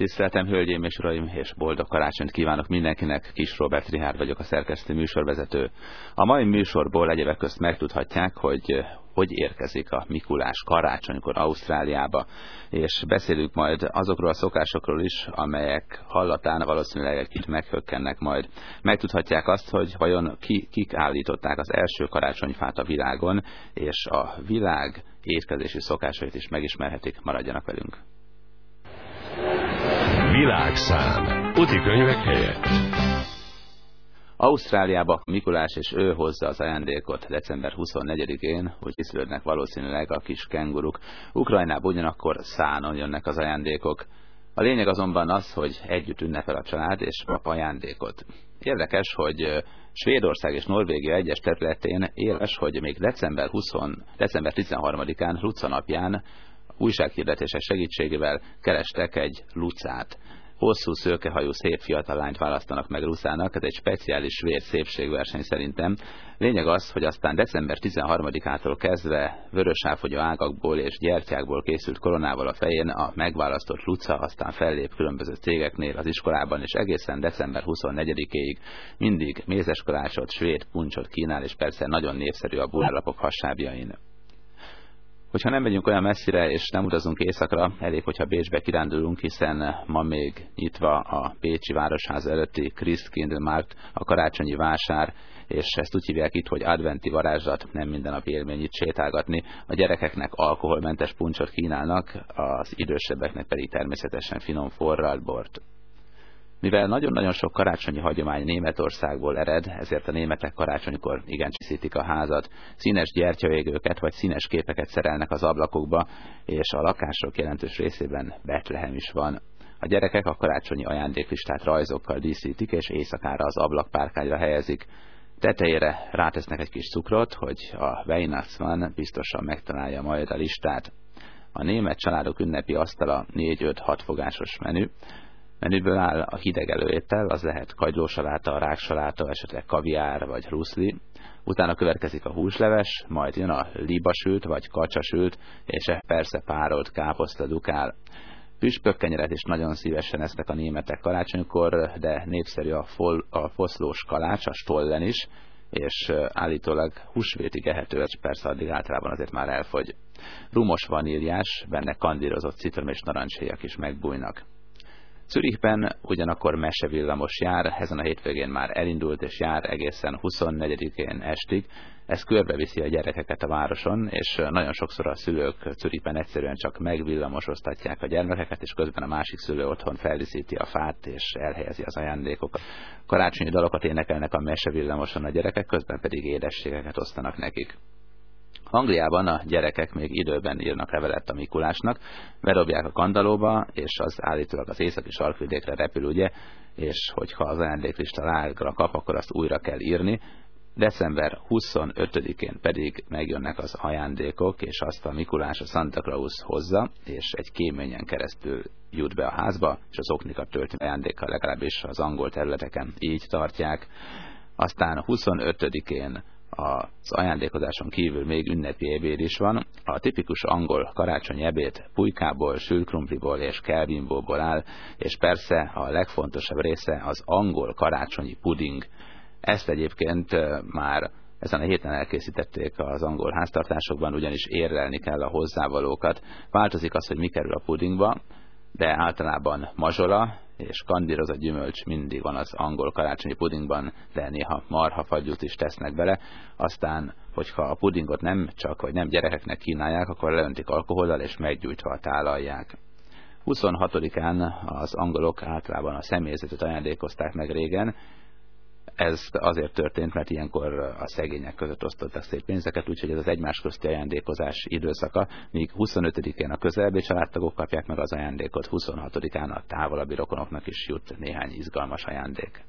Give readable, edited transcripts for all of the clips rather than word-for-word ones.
Tiszteltem, hölgyeim és uraim, és boldog karácsonyt kívánok mindenkinek. Kis Róbert Richárd vagyok, a szerkesztő műsorvezető. A mai műsorból egyebek közt megtudhatják, hogy érkezik a Mikulás karácsonykor Ausztráliába, és beszélünk majd azokról a szokásokról is, amelyek hallatán valószínűleg egy kicsit meghökkennek majd. Megtudhatják azt, hogy vajon kik állították az első karácsonyfát a világon, és a világ étkezési szokásait is megismerhetik. Maradjanak velünk! Világszám. Utikönyvek helyett. Ausztráliába Mikulás és ő hozza az ajándékot december 24-én, hogy kiszülődnek valószínűleg a kis kenguruk. Ukrajnába ugyanakkor szánon jönnek az ajándékok. A lényeg azonban az, hogy együtt ünnepel a család és kap ajándékot. Érdekes, hogy Svédország és Norvégia egyes területén éles, hogy még december 13-án, Luca napján újsághirdetések segítségével kerestek egy lucát. Hosszú szőkehajú szép fiatal lányt választanak meg lucának, ez egy speciális svéd szépségverseny szerintem. Lényeg az, hogy aztán december 13-ától kezdve vörösáfogyó ágakból és gyertyákból készült koronával a fején a megválasztott luca aztán fellép különböző cégeknél, az iskolában, és egészen december 24-éig mindig mézes kalácsot, svéd puncsot kínál, és persze nagyon népszerű a bulárlapok hasábjain. Hogyha nem megyünk olyan messzire, és nem utazunk északra, elég, hogyha Bécsbe kirándulunk, hiszen ma még nyitva a Bécsi Városháza előtti Christkindlmarkt, a karácsonyi vásár, és ezt úgy hívják itt, hogy adventi varázslat, nem minden nap élmény itt sétálgatni. A gyerekeknek alkoholmentes puncsot kínálnak, az idősebbeknek pedig természetesen finom forralt bort. Mivel nagyon-nagyon sok karácsonyi hagyomány Németországból ered, ezért a németek karácsonykor igen csiszítik a házat. Színes gyertyaégőket vagy színes képeket szerelnek az ablakokba, és a lakások jelentős részében Betlehem is van. A gyerekek a karácsonyi ajándéklistát rajzokkal díszítik, és éjszakára az ablakpárkányra helyezik. Tetejére rátesznek egy kis cukrot, hogy a Weihnachtsmann biztosan megtalálja majd a listát. A német családok ünnepi asztala 4-5-6 fogásos menüből áll. A hideg előétel, az lehet kagylósaláta, ráksaláta, esetleg kaviár vagy ruszli. Utána következik a húsleves, majd jön a libasült vagy kacsasült, és persze párolt káposzta dukál. Püspökkenyeret is nagyon szívesen esznek a németek karácsonykor, de népszerű a foszlós kalács, a stollen is, és állítólag húsvétig ehető, és persze addig általában azért már elfogy. Rumos vaníliás, benne kandírozott citrom és narancshéjak is megbújnak. Zürichben ugyanakkor mesevillamos jár, ezen a hétvégén már elindult és jár egészen 24-én estig. Ez körbeviszi a gyerekeket a városon, és nagyon sokszor a szülők Zürichben egyszerűen csak megvillamosoztatják a gyermekeket, és közben a másik szülő otthon feldíszíti a fát és elhelyezi az ajándékokat. Karácsonyi dalokat énekelnek a mesevillamoson a gyerekek, közben pedig édességeket osztanak nekik. Angliában a gyerekek még időben írnak levelet a Mikulásnak, bedobják a kandallóba, és az állítólag az északi sarkvidékre repül, ugye, és hogyha az ajándéklista lágra kap, akkor azt újra kell írni. December 25-én pedig megjönnek az ajándékok, és azt a Mikulás, a Santa Claus hozza, és egy kéményen keresztül jut be a házba, és az oknikat tölti ajándékkal, legalábbis az angol területeken így tartják. Aztán 25-én az ajándékozáson kívül még ünnepi ebéd is van. A tipikus angol karácsonyi ebéd pulykából, sült krumpliból és kelbimbóból áll, és persze a legfontosabb része az angol karácsonyi puding. Ezt egyébként már ezen a héten elkészítették az angol háztartásokban, ugyanis érlelni kell a hozzávalókat. Változik az, hogy mi kerül a pudingba, de általában mazsola és kandírozott gyümölcs mindig van az angol karácsonyi pudingban, de néha marhafagyút is tesznek bele. Aztán, hogyha a pudingot nem gyerekeknek kínálják, akkor leöntik alkohollal és meggyújtva tálalják. 26-án az angolok általában a személyzetet ajándékozták meg régen. Ez azért történt, mert ilyenkor a szegények között osztottak szép pénzeket, úgyhogy ez az egymás közti ajándékozás időszaka, míg 25-én a közelebbi családtagok kapják meg az ajándékot, 26-án a távolabbi rokonoknak is jut néhány izgalmas ajándék.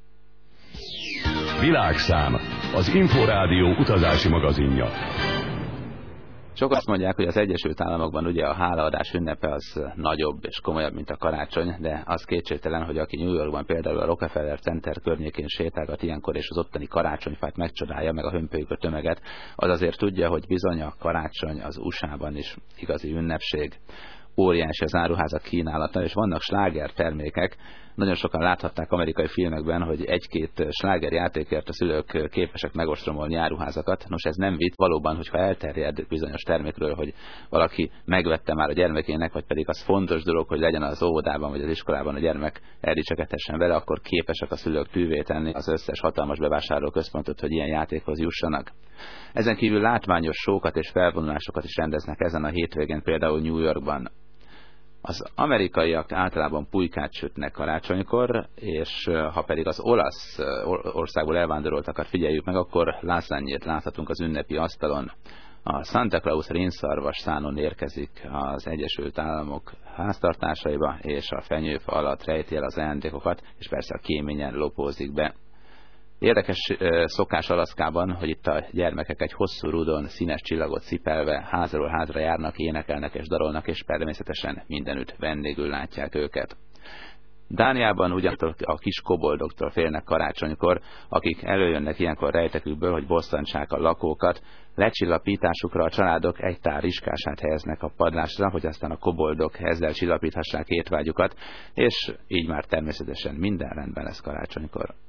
Világszám, az Inforádió utazási magazinja. Sok azt mondják, hogy az Egyesült Államokban ugye a hálaadás ünnepe az nagyobb és komolyabb, mint a karácsony, de az kétségtelen, hogy aki New Yorkban például a Rockefeller Center környékén sétálgat ilyenkor, és az ottani karácsonyfát megcsodálja, meg a hömpölygő tömeget, az azért tudja, hogy bizony a karácsony az USA-ban is igazi ünnepség. óriási az áruházak kínálata, és vannak sláger termékek. Nagyon sokan láthatták amerikai filmekben, hogy egy-két sláger játékért a szülők képesek megostromolni áruházakat. Nos, ez nem vicc, valóban, hogyha elterjed bizonyos termékről, hogy valaki megvette már a gyermekének, vagy pedig az fontos dolog, hogy legyen az óvodában vagy az iskolában a gyermek eldicsekedhessen vele, akkor képesek a szülők tűvé tenni az összes hatalmas bevásárlóközpontot, hogy ilyen játékhoz jussanak. Ezen kívül látványos sókat és felvonulásokat is rendeznek ezen a hétvégén, például New Yorkban. Az amerikaiak általában pulykát sütnek karácsonykor, és ha pedig az olasz országból elvándoroltakat figyeljük meg, akkor lászlányét láthatunk az ünnepi asztalon. A Santa Claus rénszarvas szánon érkezik az Egyesült Államok háztartásaiba, és a fenyőfa alatt rejti el az ajándékokat, és persze a kéményen lopózik be. Érdekes szokás Alaszkában, hogy itt a gyermekek egy hosszú rudon színes csillagot cipelve házról házra járnak, énekelnek és darolnak, és természetesen mindenütt vendégül látják őket. Dániában ugyanattól a kis koboldoktól félnek karácsonykor, akik előjönnek ilyenkor rejtekükből, hogy bosszantsák a lakókat. Lecsillapításukra a családok egy tál riskását helyeznek a padlásra, hogy aztán a koboldok ezzel csillapíthassák étvágyukat, és így már természetesen minden rendben lesz karácsonykor.